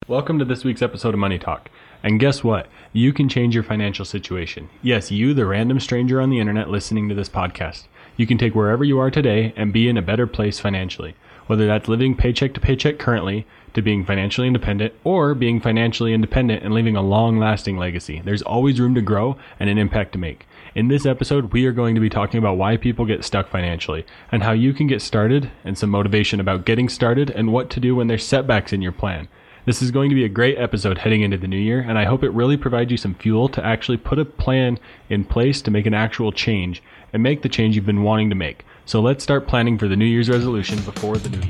Welcome to this week's episode of Money Talk. And guess what? You can change your financial situation. Yes, you, the random stranger on the internet listening to this podcast. You can take wherever you are today and be in a better place financially. Whether that's living paycheck to paycheck currently, to being financially independent, or being financially independent and leaving a long-lasting legacy. There's always room to grow and an impact to make. In this episode, we are going to be talking about why people get stuck financially and how you can get started, and some motivation about getting started and what to do when there's setbacks in your plan. This is going to be a great episode heading into the new year, and I hope it really provides you some fuel to actually put a plan in place to make an actual change and make the change you've been wanting to make. So let's start planning for the New Year's resolution before the new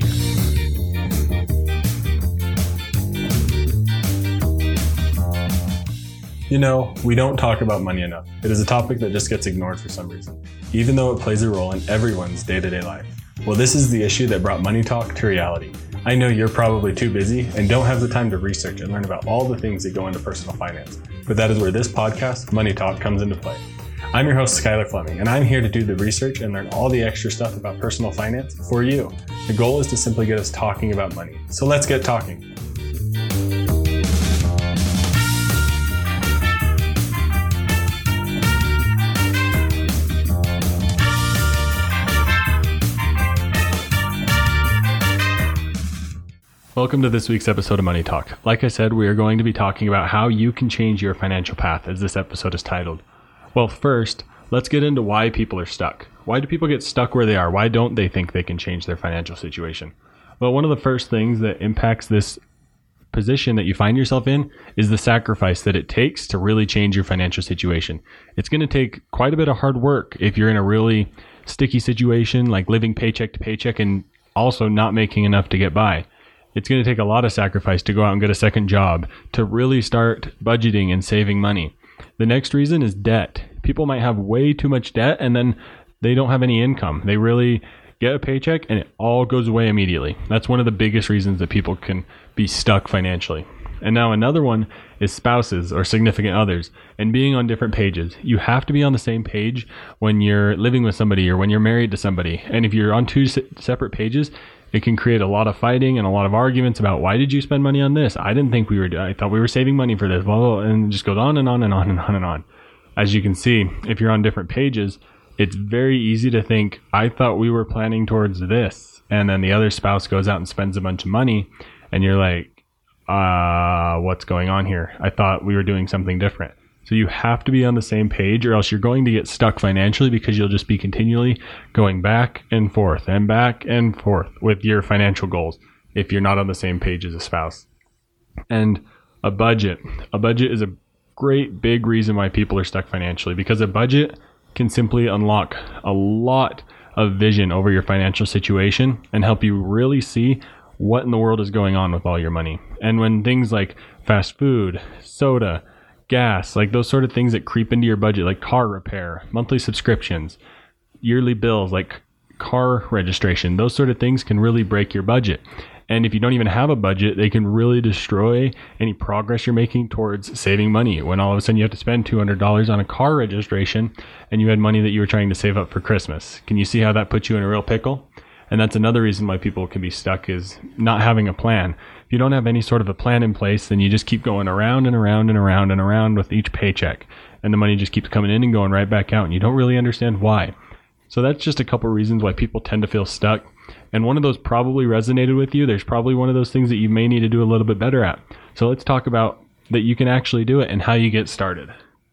year. You know, we don't talk about money enough. It is a topic that just gets ignored for some reason, even though it plays a role in everyone's day-to-day life. Well, this is the issue that brought Money Talk to reality. I know you're probably too busy and don't have the time to research and learn about all the things that go into personal finance, but that is where this podcast, Money Talk, comes into play. I'm your host, Skylar Fleming, and I'm here to do the research and learn all the extra stuff about personal finance for you. The goal is to simply get us talking about money. So let's get talking. Welcome to this week's episode of Money Talk. Like I said, we are going to be talking about how you can change your financial path, as this episode is titled. Well, first, let's get into why people are stuck. Why do people get stuck where they are? Why don't they think they can change their financial situation? Well, one of the first things that impacts this position that you find yourself in is the sacrifice that it takes to really change your financial situation. It's going to take quite a bit of hard work if you're in a really sticky situation, like living paycheck to paycheck and also not making enough to get by. It's going to take a lot of sacrifice to go out and get a second job, to really start budgeting and saving money. The next reason is debt. People might have way too much debt and then they don't have any income. They really get a paycheck and it all goes away immediately. That's one of the biggest reasons that people can be stuck financially. And now another one is spouses or significant others and being on different pages. You have to be on the same page when you're living with somebody or when you're married to somebody. And if you're on two separate pages, it can create a lot of fighting and a lot of arguments about, why did you spend money on this? I thought we were saving money for this, blah, blah, blah, and it just goes on and on and on and on and on. As you can see, if you're on different pages, it's very easy to think, I thought we were planning towards this. And then the other spouse goes out and spends a bunch of money and you're like, what's going on here? I thought we were doing something different. So you have to be on the same page or else you're going to get stuck financially because you'll just be continually going back and forth with your financial goals if you're not on the same page as a spouse. And a budget is a great big reason why people are stuck financially, because a budget can simply unlock a lot of vision over your financial situation and help you really see what in the world is going on with all your money. And when things like fast food, soda, gas, like those sort of things that creep into your budget, like car repair, monthly subscriptions, yearly bills, like car registration, those sort of things can really break your budget. And if you don't even have a budget, they can really destroy any progress you're making towards saving money. When all of a sudden you have to spend $200 on a car registration and you had money that you were trying to save up for Christmas. Can you see how that puts you in a real pickle? And that's another reason why people can be stuck, is not having a plan. If you don't have any sort of a plan in place, then you just keep going around and around and around and around with each paycheck. And the money just keeps coming in and going right back out, and you don't really understand why. So that's just a couple reasons why people tend to feel stuck. And one of those probably resonated with you. There's probably one of those things that you may need to do a little bit better at. So let's talk about that you can actually do it and how you get started.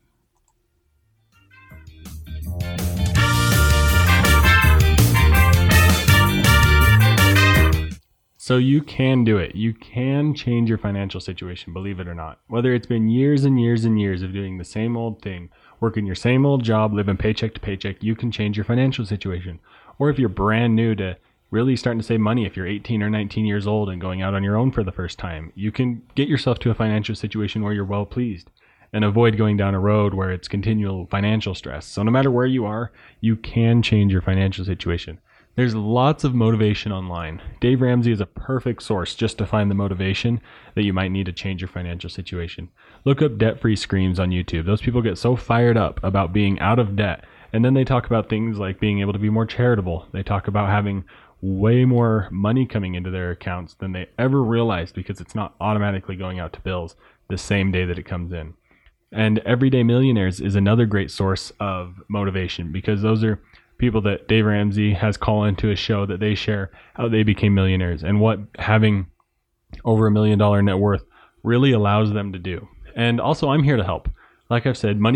So you can do it. You can change your financial situation, believe it or not. Whether it's been years and years and years of doing the same old thing, working your same old job, living paycheck to paycheck, you can change your financial situation. Or if you're brand new to really starting to save money, if you're 18 or 19 years old and going out on your own for the first time, you can get yourself to a financial situation where you're well pleased and avoid going down a road where it's continual financial stress. So no matter where you are, you can change your financial situation. There's lots of motivation online. Dave Ramsey is a perfect source just to find the motivation that you might need to change your financial situation. Look up debt-free screams on YouTube. Those people get so fired up about being out of debt. And then they talk about things like being able to be more charitable. They talk about having way more money coming into their accounts than they ever realized because it's not automatically going out to bills the same day that it comes in. And Everyday Millionaires is another great source of motivation because those are people that Dave Ramsey has called into a show that they share how they became millionaires and what having over $1 million net worth really allows them to do. And also, I'm here to help. Like I've said,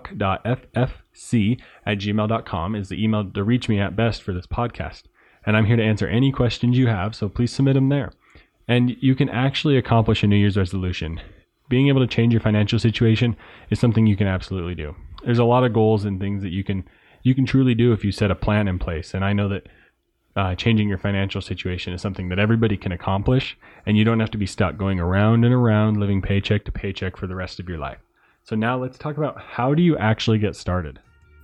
moneytalk.ffc@gmail.com is the email to reach me at best for this podcast. And I'm here to answer any questions you have, so please submit them there. And you can actually accomplish a New Year's resolution. Being able to change your financial situation is something you can absolutely do. There's a lot of goals and things that you can truly do if you set a plan in place. And I know that changing your financial situation is something that everybody can accomplish, and you don't have to be stuck going around and around living paycheck to paycheck for the rest of your life. So now let's talk about how do you actually get started.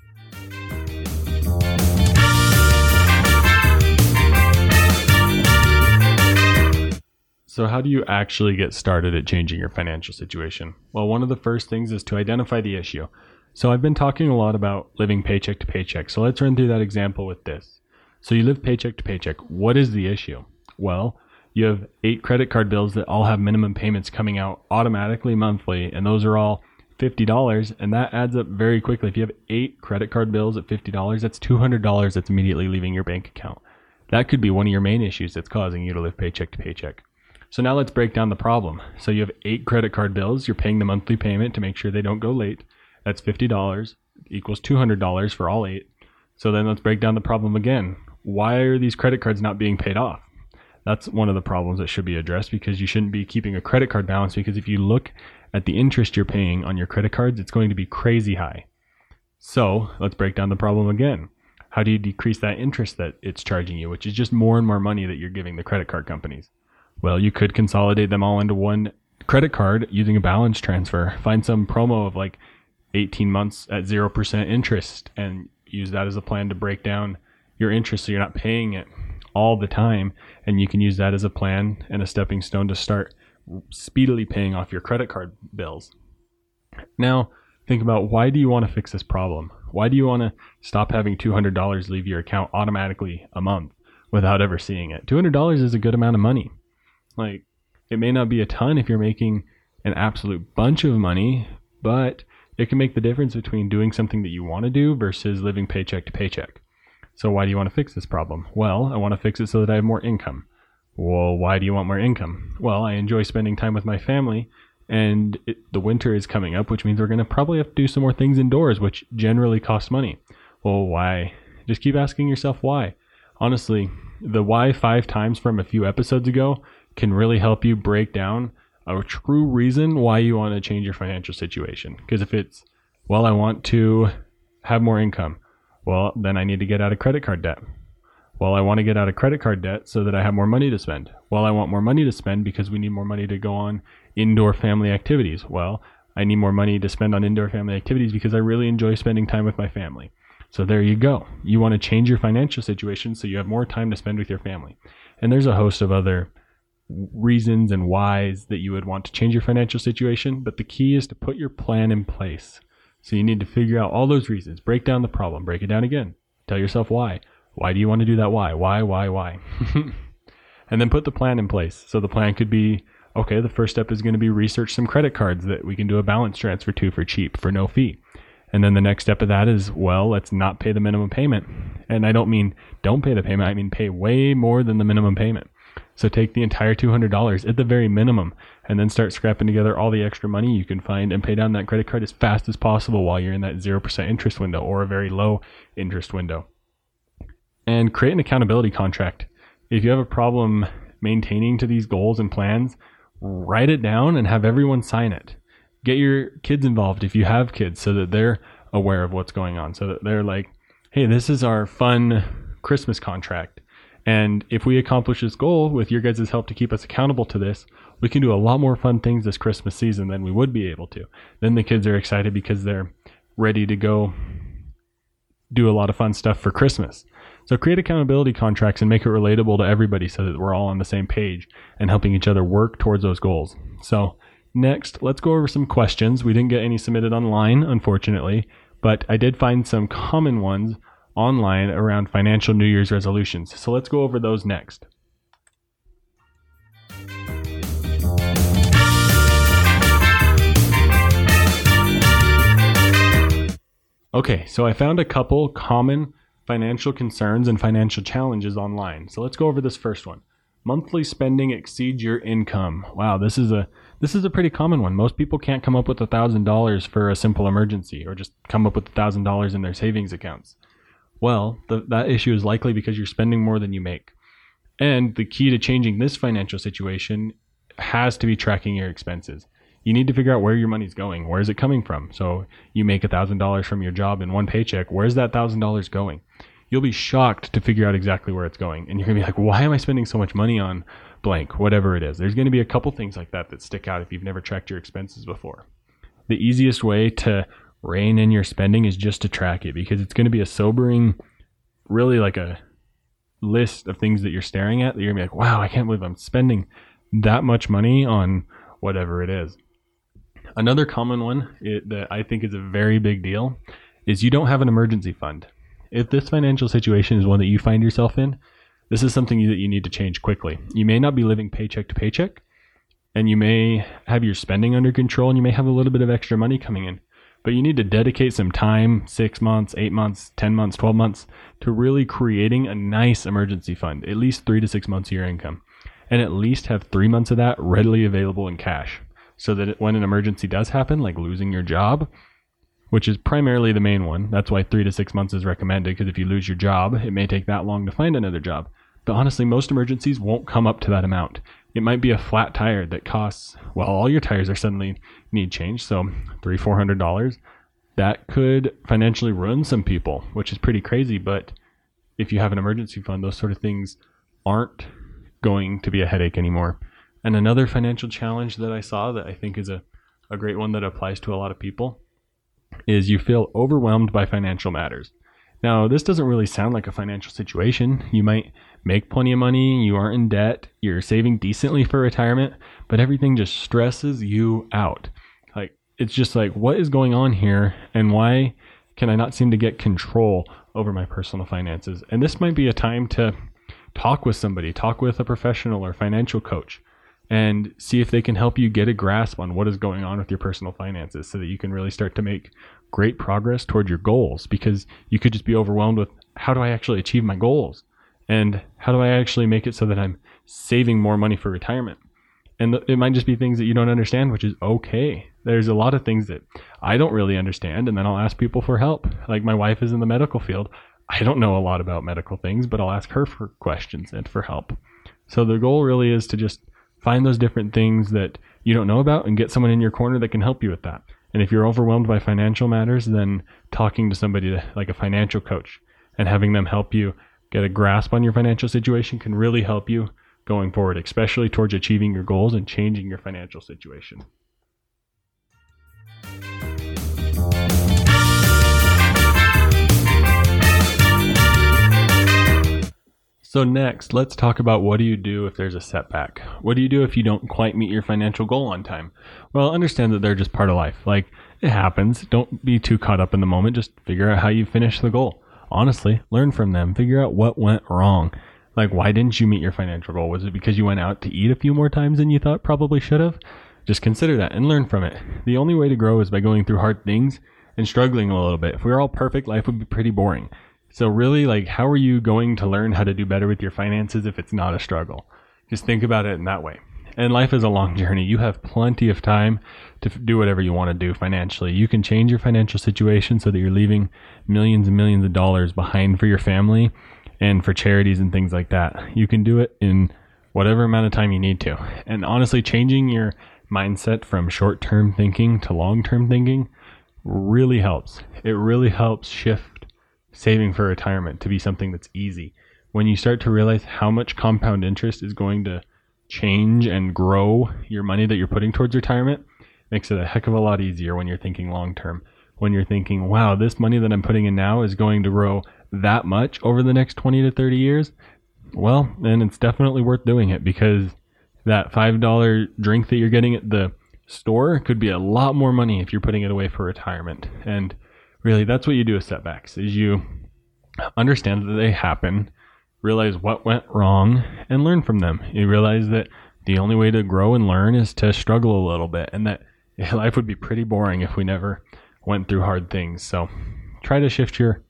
So how do you actually get started at changing your financial situation? Well, one of the first things is to identify the issue. So I've been talking a lot about living paycheck to paycheck. So let's run through that example with this. So you live paycheck to paycheck. What is the issue? Well, you have 8 credit card bills that all have minimum payments coming out automatically monthly, and those are all $50, and that adds up very quickly. If you have 8 credit card bills at $50, that's $200 that's immediately leaving your bank account. That could be one of your main issues that's causing you to live paycheck to paycheck. So now let's break down the problem. So you have 8 credit card bills. You're paying the monthly payment to make sure they don't go late. That's $50 equals $200 for all 8. So then let's break down the problem again. Why are these credit cards not being paid off? That's one of the problems that should be addressed, because you shouldn't be keeping a credit card balance, because if you look at the interest you're paying on your credit cards, it's going to be crazy high. So let's break down the problem again. How do you decrease that interest that it's charging you, which is just more and more money that you're giving the credit card companies? Well, you could consolidate them all into one credit card using a balance transfer. Find some promo of like 18 months at 0% interest and use that as a plan to break down your interest so you're not paying it all the time. And you can use that as a plan and a stepping stone to start speedily paying off your credit card bills. Now, think about, why do you want to fix this problem? Why do you want to stop having $200 leave your account automatically a month without ever seeing it? $200 is a good amount of money. Like, it may not be a ton if you're making an absolute bunch of money, but it can make the difference between doing something that you want to do versus living paycheck to paycheck. So why do you want to fix this problem? Well, I want to fix it so that I have more income. Well, why do you want more income? Well, I enjoy spending time with my family, and the winter is coming up, which means we're going to probably have to do some more things indoors, which generally costs money. Well, why? Just keep asking yourself why. Honestly, the why 5 times from a few episodes ago can really help you break down a true reason why you want to change your financial situation. Because if it's, well, I want to have more income, well, then I need to get out of credit card debt. Well, I want to get out of credit card debt so that I have more money to spend. Well, I want more money to spend because we need more money to go on indoor family activities. Well, I need more money to spend on indoor family activities because I really enjoy spending time with my family. So there you go. You want to change your financial situation so you have more time to spend with your family. And there's a host of other reasons and whys that you would want to change your financial situation, but the key is to put your plan in place. So you need to figure out all those reasons, break down the problem, break it down again, tell yourself why. Why do you want to do that? Why? And then put the plan in place. So the plan could be, okay, the first step is going to be research some credit cards that we can do a balance transfer to for cheap, for no fee. And then the next step of that is, well, let's not pay the minimum payment. And I don't mean don't pay the payment, I mean pay way more than the minimum payment. So take the entire $200 at the very minimum and then start scrapping together all the extra money you can find and pay down that credit card as fast as possible while you're in that 0% interest window or a very low interest window. And create an accountability contract. If you have a problem maintaining to these goals and plans, write it down and have everyone sign it. Get your kids involved if you have kids so that they're aware of what's going on, so that they're like, hey, this is our fun Christmas contract. And if we accomplish this goal with your guys' help to keep us accountable to this, we can do a lot more fun things this Christmas season than we would be able to. Then the kids are excited because they're ready to go do a lot of fun stuff for Christmas. So create accountability contracts and make it relatable to everybody so that we're all on the same page and helping each other work towards those goals. So next, let's go over some questions. We didn't get any submitted online, unfortunately, but I did find some common ones online around financial New Year's resolutions. So let's go over those next. Okay, so I found a couple common financial concerns and financial challenges online. So let's go over this first one. Monthly spending exceeds your income. Wow, this is a pretty common one. Most people can't come up with $1,000 for a simple emergency, or just come up with $1,000 in their savings accounts. Well, that issue is likely because you're spending more than you make. And the key to changing this financial situation has to be tracking your expenses. You need to figure out where your money's going. Where is it coming from? So you make $1,000 from your job in one paycheck. Where's that $1,000 going? You'll be shocked to figure out exactly where it's going. And you're going to be like, why am I spending so much money on blank, whatever it is? There's going to be a couple things like that stick out if you've never tracked your expenses before. The easiest way to rein in your spending is just to track it, because it's going to be a sobering, really like a list of things that you're staring at that you're going to be like, wow, I can't believe I'm spending that much money on whatever it is. Another common one that I think is a very big deal is you don't have an emergency fund. If this financial situation is one that you find yourself in, this is something that you need to change quickly. You may not be living paycheck to paycheck, and you may have your spending under control, and you may have a little bit of extra money coming in, but you need to dedicate some time, 6 months, 8 months, 10 months, 12 months, to really creating a nice emergency fund, at least 3 to 6 months of your income, and at least have 3 months of that readily available in cash, so that when an emergency does happen, like losing your job, which is primarily the main one. That's why 3 to 6 months is recommended, because if you lose your job, it may take that long to find another job. But honestly, most emergencies won't come up to that amount. It might be a flat tire that costs, well, all your tires are suddenly need change, so $300-$400. That could financially ruin some people, which is pretty crazy. But if you have an emergency fund, those sort of things aren't going to be a headache anymore. And another financial challenge that I saw that I think is a great one that applies to a lot of people is you feel overwhelmed by financial matters. Now, this doesn't really sound like a financial situation. You might make plenty of money, you aren't in debt, you're saving decently for retirement, but everything just stresses you out. Like, it's just like, what is going on here, and why can I not seem to get control over my personal finances? And this might be a time to talk with somebody, talk with a professional or financial coach, and see if they can help you get a grasp on what is going on with your personal finances, so that you can really start to make great progress toward your goals. Because you could just be overwhelmed with, how do I actually achieve my goals? And how do I actually make it so that I'm saving more money for retirement? And it might just be things that you don't understand, which is okay. There's a lot of things that I don't really understand, and then I'll ask people for help. Like, my wife is in the medical field. I don't know a lot about medical things, but I'll ask her for questions and for help. So the goal really is to just find those different things that you don't know about and get someone in your corner that can help you with that. And if you're overwhelmed by financial matters, then talking to somebody like a financial coach and having them help you get a grasp on your financial situation can really help you going forward, especially towards achieving your goals and changing your financial situation. So next, let's talk about, what do you do if there's a setback? What do you do if you don't quite meet your financial goal on time? Well, understand that they're just part of life. Like, it happens. Don't be too caught up in the moment. Just figure out how you finish the goal. Honestly, learn from them. Figure out what went wrong. Like, why didn't you meet your financial goal? Was it because you went out to eat a few more times than you thought probably should have? Just consider that and learn from it. The only way to grow is by going through hard things and struggling a little bit. If we were all perfect, life would be pretty boring. So really, like, how are you going to learn how to do better with your finances if it's not a struggle? Just think about it in that way. And life is a long journey. You have plenty of time to do whatever you want to do financially. You can change your financial situation so that you're leaving millions and millions of dollars behind for your family and for charities and things like that. You can do it in whatever amount of time you need to. And honestly, changing your mindset from short-term thinking to long-term thinking really helps. It really helps shift saving for retirement to be something that's easy. When you start to realize how much compound interest is going to change and grow your money that you're putting towards retirement, makes it a heck of a lot easier when you're thinking long term. When you're thinking, wow, this money that I'm putting in now is going to grow that much over the next 20 to 30 years, well, then it's definitely worth doing it, because that $5 drink that you're getting at the store could be a lot more money if you're putting it away for retirement. And really, that's what you do with setbacks, is you understand that they happen, realize what went wrong, and learn from them. You realize that the only way to grow and learn is to struggle a little bit, and that life would be pretty boring if we never went through hard things. So try to shift your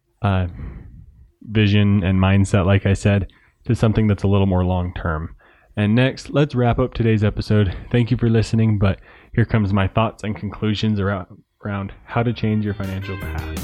vision and mindset, like I said, to something that's a little more long-term. And next, let's wrap up today's episode. Thank you for listening, but here comes my thoughts and conclusions around how to change your financial path.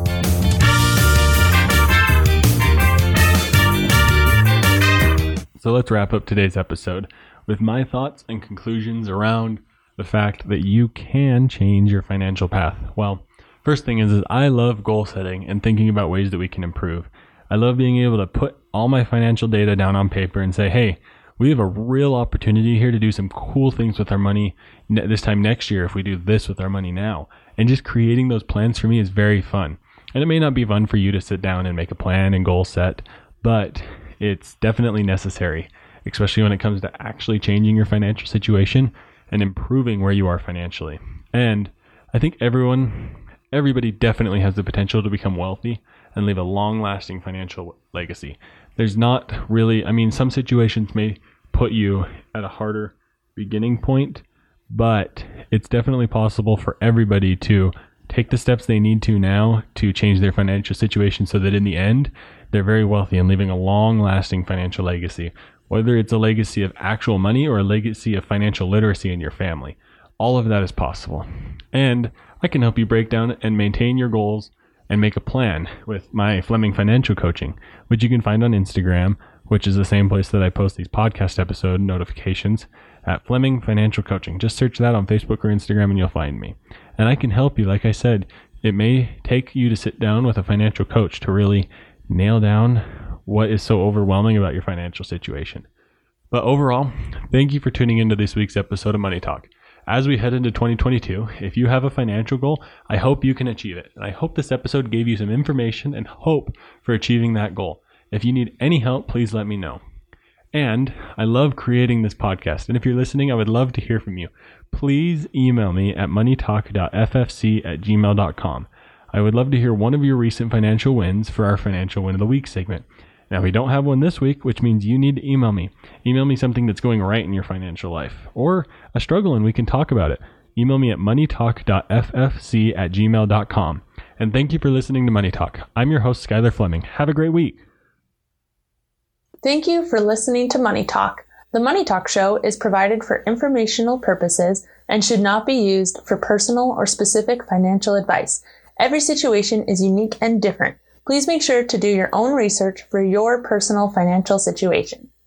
So let's wrap up today's episode with my thoughts and conclusions around the fact that you can change your financial path. Well, first thing is I love goal setting and thinking about ways that we can improve. I love being able to put all my financial data down on paper and say, hey, we have a real opportunity here to do some cool things with our money this time next year if we do this with our money now. And just creating those plans for me is very fun. And it may not be fun for you to sit down and make a plan and goal set, but it's definitely necessary, especially when it comes to actually changing your financial situation and improving where you are financially. And I think everybody definitely has the potential to become wealthy and leave a long-lasting financial legacy. There's not really, some situations may put you at a harder beginning point, but it's definitely possible for everybody to take the steps they need to now to change their financial situation so that in the end, they're very wealthy and leaving a long-lasting financial legacy, whether it's a legacy of actual money or a legacy of financial literacy in your family. All of that is possible. And I can help you break down and maintain your goals and make a plan with my Fleming Financial Coaching, which you can find on Instagram, which is the same place that I post these podcast episode notifications, at Fleming Financial Coaching. Just search that on Facebook or Instagram and you'll find me. And I can help you. Like I said, it may take you to sit down with a financial coach to really nail down what is so overwhelming about your financial situation. But overall, thank you for tuning into this week's episode of Money Talk. As we head into 2022, if you have a financial goal, I hope you can achieve it. And I hope this episode gave you some information and hope for achieving that goal. If you need any help, please let me know. And I love creating this podcast. And if you're listening, I would love to hear from you. Please email me at moneytalk.ffc@gmail.com. I would love to hear one of your recent financial wins for our Financial Win of the Week segment. Now, we don't have one this week, which means you need to email me. Email me something that's going right in your financial life or a struggle and we can talk about it. Email me at moneytalk.ffc@gmail.com. And thank you for listening to Money Talk. I'm your host, Skylar Fleming. Have a great week. Thank you for listening to Money Talk. The Money Talk show is provided for informational purposes and should not be used for personal or specific financial advice. Every situation is unique and different. Please make sure to do your own research for your personal financial situation.